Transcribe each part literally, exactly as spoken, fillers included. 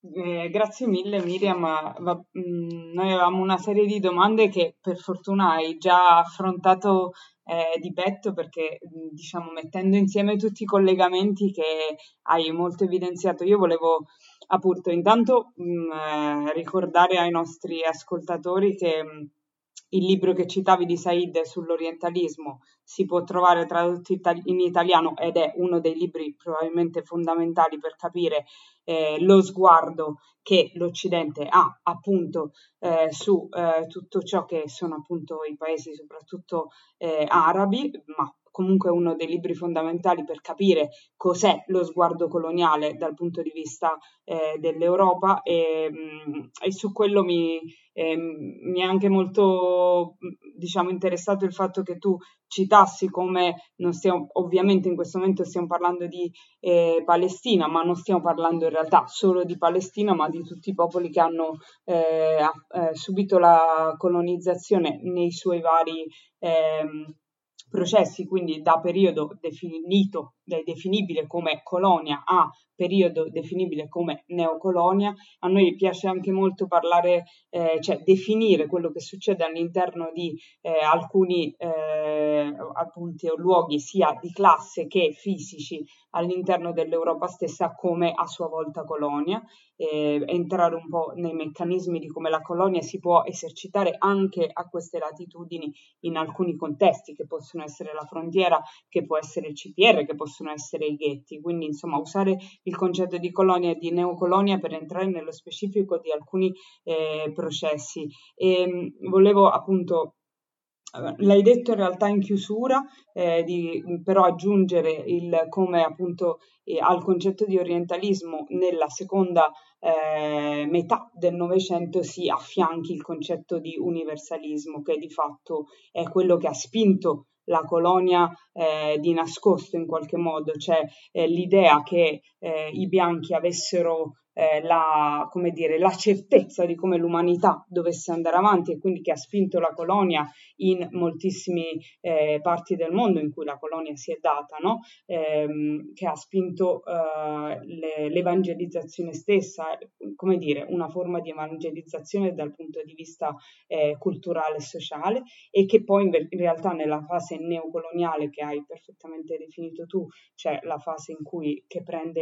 Eh, grazie mille Miriam, ma- ma- mh, noi avevamo una serie di domande che per fortuna hai già affrontato eh, di petto perché mh, diciamo mettendo insieme tutti i collegamenti che hai molto evidenziato, io volevo appunto intanto mh, eh, ricordare ai nostri ascoltatori che mh, il libro che citavi di Said sull'orientalismo si può trovare tradotto itali- in italiano ed è uno dei libri probabilmente fondamentali per capire eh, lo sguardo che l'Occidente ha appunto eh, su eh, tutto ciò che sono appunto i paesi soprattutto eh, arabi, ma comunque uno dei libri fondamentali per capire cos'è lo sguardo coloniale dal punto di vista eh, dell'Europa e, mh, e su quello mi, eh, mi è anche molto diciamo interessato il fatto che tu citassi come non stiamo ovviamente in questo momento stiamo parlando di eh, Palestina, ma non stiamo parlando in realtà solo di Palestina, ma di tutti i popoli che hanno eh, eh, subito la colonizzazione nei suoi vari ehm, processi, quindi da periodo definito, definibile come colonia a periodo definibile come neocolonia. A noi piace anche molto parlare, eh, cioè definire quello che succede all'interno di eh, alcuni eh, appunti o luoghi sia di classe che fisici all'interno dell'Europa stessa come a sua volta colonia, eh, entrare un po' nei meccanismi di come la colonia si può esercitare anche a queste latitudini in alcuni contesti, che possono essere la frontiera, che può essere il C P R, che possono essere i ghetti. Quindi, insomma, usare il concetto di colonia e di neocolonia per entrare nello specifico di alcuni eh, processi. E mh, volevo appunto l'hai detto in realtà in chiusura, eh, di però aggiungere il come appunto eh, al concetto di orientalismo nella seconda eh, metà del Novecento si affianchi il concetto di universalismo, che di fatto è quello che ha spinto la colonia eh, di nascosto in qualche modo, cioè eh, l'idea che eh, i bianchi avessero eh, la, come dire, la certezza di come l'umanità dovesse andare avanti e quindi che ha spinto la colonia in moltissime eh, parti del mondo in cui la colonia si è data, no? ehm, che ha spinto eh, le, l'evangelizzazione stessa, come dire, una forma di evangelizzazione dal punto di vista eh, culturale e sociale e che poi in, in realtà nella fase neocoloniale che hai perfettamente definito tu, cioè la fase in cui che prende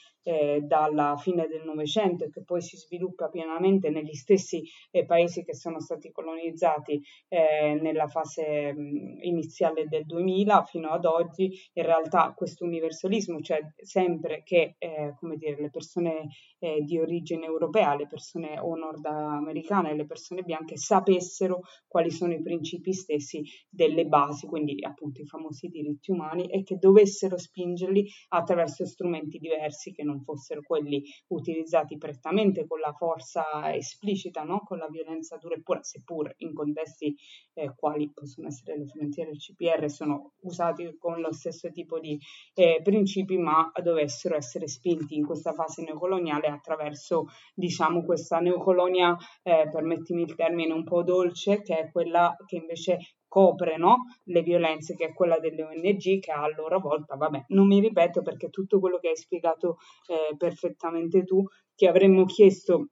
eh, dalla fine del Novecento e che poi si sviluppa pienamente negli stessi eh, paesi che sono stati colonizzati eh, nella fase mh, iniziale del duemila fino ad oggi, in realtà questo universalismo, cioè sempre che eh, come dire, le persone eh, di origine europea, le persone o nordamericane, le persone bianche sapessero quali sono i principi stessi delle basi, quindi appunto i famosi diritti umani, e che dovessero spingerli attraverso strumenti diversi che non fossero quelli utilizzati prettamente con la forza esplicita, no? Con la violenza dura e pura, seppur in contesti eh, quali possono essere le frontiere del C P R, sono usati con lo stesso tipo di eh, principi, ma dovessero essere spinti in questa fase neocoloniale attraverso, diciamo, questa neocolonia, eh, permettimi il termine un po' dolce, che è quella che invece copre, no? Le violenze, che è quella delle O N G, che a loro volta, vabbè, non mi ripeto perché tutto quello che hai spiegato eh, perfettamente tu, ti avremmo chiesto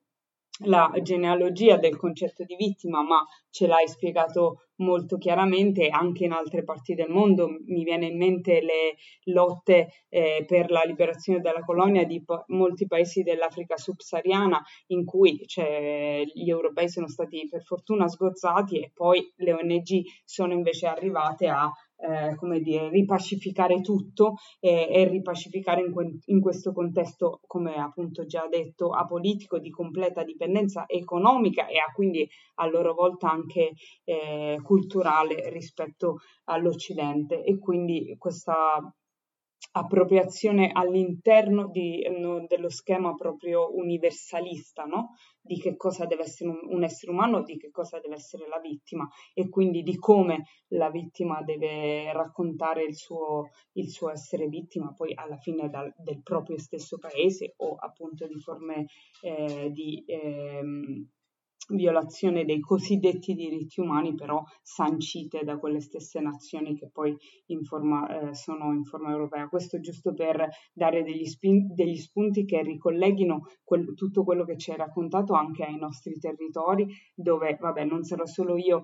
la genealogia del concetto di vittima, ma ce l'hai spiegato molto chiaramente. Anche in altre parti del mondo mi viene in mente le lotte eh, per la liberazione della colonia di po- molti paesi dell'Africa subsahariana, in cui cioè, gli europei sono stati per fortuna sgozzati e poi le O N G sono invece arrivate a eh, come dire, ripacificare tutto e, e ripacificare in, que- in questo contesto, come appunto già detto, apolitico, di completa dipendenza economica e a quindi a loro volta anche eh, culturale rispetto all'Occidente. E quindi questa appropriazione all'interno di, no, dello schema proprio universalista, no? Di che cosa deve essere un, un essere umano, di che cosa deve essere la vittima e quindi di come la vittima deve raccontare il suo, il suo essere vittima poi alla fine dal, del proprio stesso paese o appunto di forme eh, di... Ehm, violazione dei cosiddetti diritti umani, però sancite da quelle stesse nazioni che poi in forma, eh, sono in forma europea. Questo giusto per dare degli, spin- degli spunti che ricolleghino quel- tutto quello che ci hai raccontato anche ai nostri territori, dove, vabbè, non sarò solo io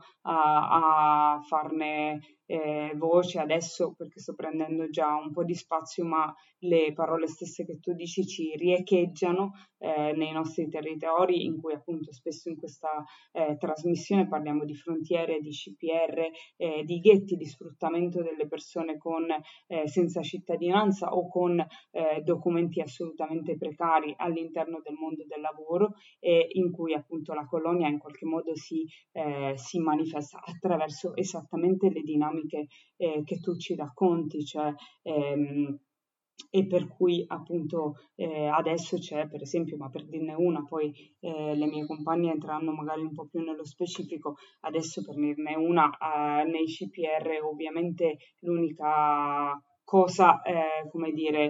a, a farne eh, voce adesso perché sto prendendo già un po' di spazio, ma le parole stesse che tu dici ci riecheggiano eh, nei nostri territori, in cui appunto spesso in questa eh, trasmissione parliamo di frontiere, di C P R, eh, di ghetti, di sfruttamento delle persone con, eh, senza cittadinanza o con eh, documenti assolutamente precari all'interno del mondo del lavoro, e in cui appunto la colonia in qualche modo si, eh, si manifesta attraverso esattamente le dinamiche eh, che tu ci racconti, cioè ehm, e per cui appunto eh, adesso c'è per esempio, ma per dirne una, poi eh, le mie compagne entreranno magari un po' più nello specifico, adesso per dirne una, eh, nei C P R ovviamente l'unica cosa, eh, come dire,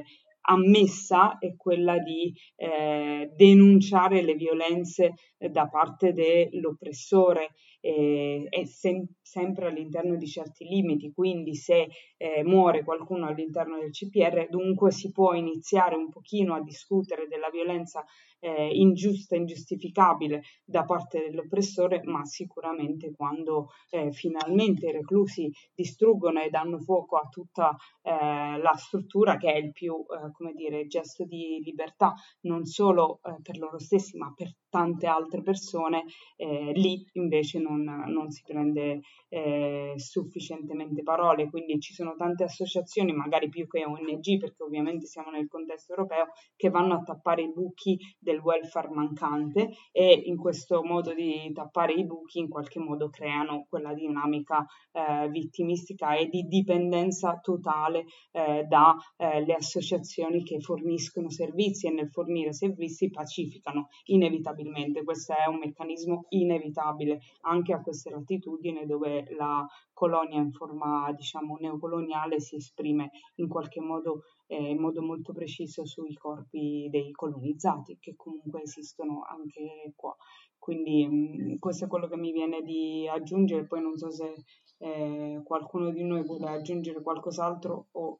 ammessa è quella di eh, denunciare le violenze eh, da parte dell'oppressore eh, e sem- sempre all'interno di certi limiti, quindi se eh, muore qualcuno all'interno del C P R, dunque si può iniziare un pochino a discutere della violenza eh, ingiusta, ingiustificabile da parte dell'oppressore, ma sicuramente quando eh, finalmente i reclusi distruggono e danno fuoco a tutta eh, la struttura, che è il più, eh, come dire, gesto di libertà, non solo eh, per loro stessi, ma per tante altre persone, eh, lì invece non, non si prende eh, sufficientemente parole, quindi ci sono tante associazioni, magari più che O N G, perché ovviamente siamo nel contesto europeo, che vanno a tappare i buchi del welfare mancante, e in questo modo di tappare i buchi in qualche modo creano quella dinamica eh, vittimistica e di dipendenza totale eh, dalle eh, associazioni che forniscono servizi, e nel fornire servizi pacificano inevitabilmente. Questo è un meccanismo inevitabile anche a queste latitudini, dove la colonia in forma, diciamo, neocoloniale si esprime in qualche modo, eh, in modo molto preciso sui corpi dei colonizzati, che comunque esistono anche qua. Quindi mh, questo è quello che mi viene di aggiungere, poi non so se eh, qualcuno di noi vuole aggiungere qualcos'altro o...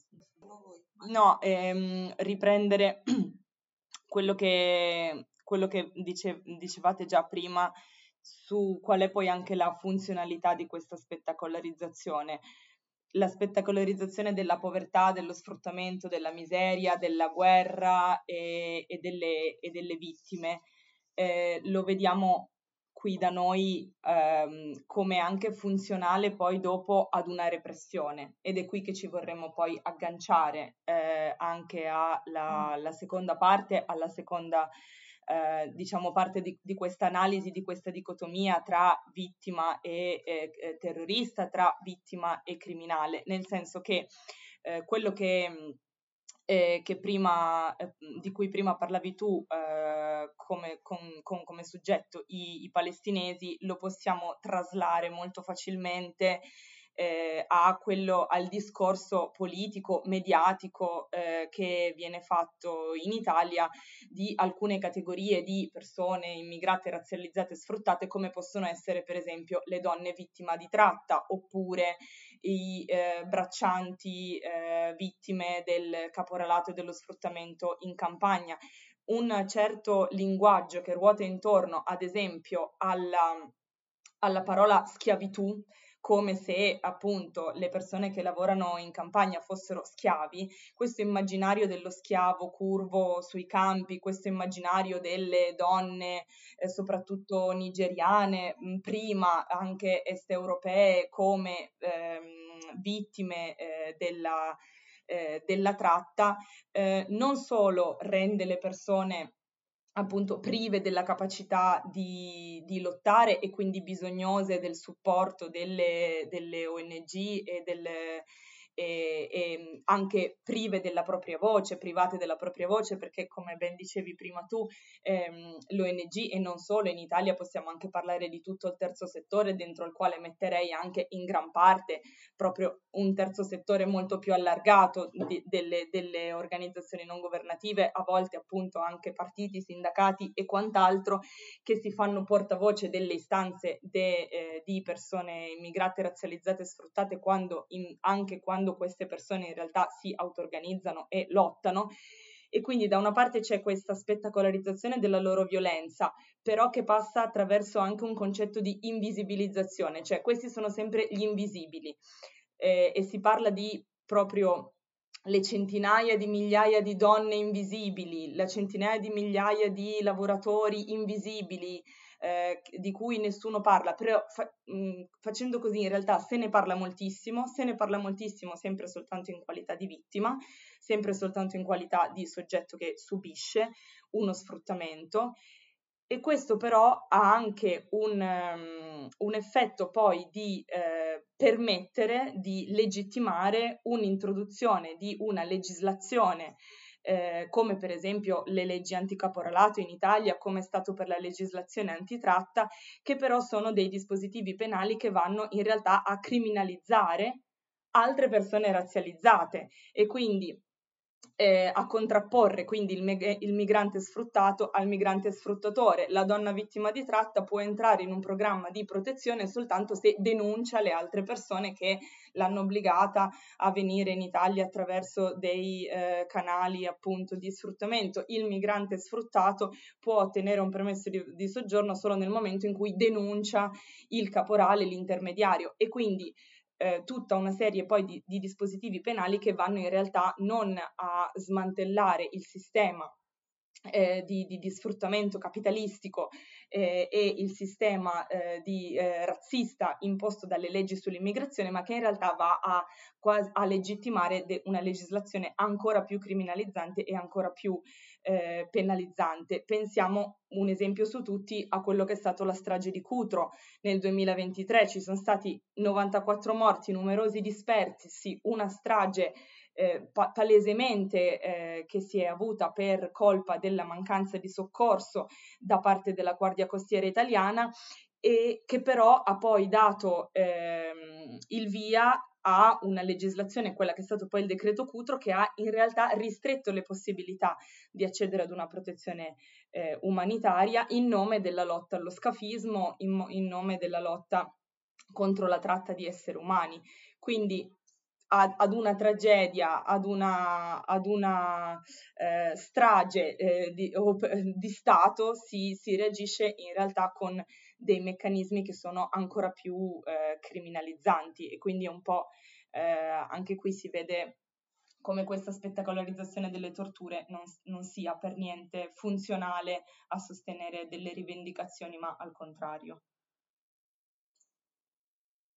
No, ehm, riprendere quello che, quello che dice- dicevate già prima su qual è poi anche la funzionalità di questa spettacolarizzazione. La spettacolarizzazione della povertà, dello sfruttamento, della miseria, della guerra e, e delle, e delle vittime. Eh, lo vediamo qui da noi ehm, come anche funzionale poi dopo ad una repressione, ed è qui che ci vorremmo poi agganciare eh, anche alla, alla seconda parte, alla seconda eh, diciamo parte di, di questa analisi, di questa dicotomia tra vittima e eh, terrorista, tra vittima e criminale, nel senso che eh, quello che eh, che prima, eh, di cui prima parlavi tu eh, come, con, con, come soggetto, i, i palestinesi, lo possiamo traslare molto facilmente eh, a quello, al discorso politico, mediatico eh, che viene fatto in Italia di alcune categorie di persone immigrate, razzializzate e sfruttate, come possono essere per esempio le donne vittime di tratta, oppure i eh, braccianti eh, vittime del caporalato e dello sfruttamento in campagna. Un certo linguaggio che ruota intorno, ad esempio, alla, alla parola schiavitù, come se appunto le persone che lavorano in campagna fossero schiavi, questo immaginario dello schiavo curvo sui campi, questo immaginario delle donne eh, soprattutto nigeriane, mh, prima anche est-europee, come ehm, vittime eh, della, eh, della tratta, eh, non solo rende le persone appunto prive della capacità di, di lottare e quindi bisognose del supporto delle, delle O N G e, delle, e, e anche prive della propria voce, private della propria voce, perché come ben dicevi prima tu, ehm, l'O N G e non solo, in Italia possiamo anche parlare di tutto il terzo settore, dentro il quale metterei anche in gran parte proprio un terzo settore molto più allargato di, delle, delle organizzazioni non governative, a volte appunto anche partiti, sindacati e quant'altro, che si fanno portavoce delle istanze de, eh, di persone immigrate, razzializzate e sfruttate, quando in, anche quando queste persone in realtà si auto-organizzano e lottano. E quindi da una parte c'è questa spettacolarizzazione della loro violenza, però che passa attraverso anche un concetto di invisibilizzazione, cioè questi sono sempre gli invisibili, eh, e si parla di proprio le centinaia di migliaia di donne invisibili, le centinaia di migliaia di lavoratori invisibili, eh, di cui nessuno parla, però fa, mh, facendo così in realtà se ne parla moltissimo, se ne parla moltissimo sempre soltanto in qualità di vittima, sempre soltanto in qualità di soggetto che subisce uno sfruttamento. E questo però ha anche un, um, un effetto poi di eh, permettere di legittimare un'introduzione di una legislazione, eh, come per esempio le leggi anticaporalato in Italia, come è stato per la legislazione antitratta, che però sono dei dispositivi penali che vanno in realtà a criminalizzare altre persone razzializzate e quindi Eh, a contrapporre quindi il, me- il migrante sfruttato al migrante sfruttatore. La donna vittima di tratta può entrare in un programma di protezione soltanto se denuncia le altre persone che l'hanno obbligata a venire in Italia attraverso dei eh, canali appunto di sfruttamento. Il migrante sfruttato può ottenere un permesso di, di soggiorno solo nel momento in cui denuncia il caporale, l'intermediario, e quindi Eh, tutta una serie poi di, di dispositivi penali che vanno in realtà non a smantellare il sistema eh, di, di, di sfruttamento capitalistico eh, e il sistema eh, di, eh, razzista imposto dalle leggi sull'immigrazione, ma che in realtà va a, a legittimare de, una legislazione ancora più criminalizzante e ancora più eh, penalizzante. Pensiamo, un esempio su tutti, a quello che è stato la strage di Cutro nel duemilaventitré. Ci sono stati novantaquattro morti, numerosi dispersi, una strage Eh, pa- palesemente eh, che si è avuta per colpa della mancanza di soccorso da parte della Guardia Costiera italiana, e che però ha poi dato ehm, il via a una legislazione, quella che è stato poi il decreto Cutro, che ha in realtà ristretto le possibilità di accedere ad una protezione eh, umanitaria in nome della lotta allo scafismo, in, in nome della lotta contro la tratta di esseri umani. Quindi ad, ad una tragedia, ad una, ad una eh, strage eh, di, o, di Stato si, si reagisce in realtà con dei meccanismi che sono ancora più eh, criminalizzanti, e quindi un po' eh, anche qui si vede come questa spettacolarizzazione delle torture non, non sia per niente funzionale a sostenere delle rivendicazioni, ma al contrario.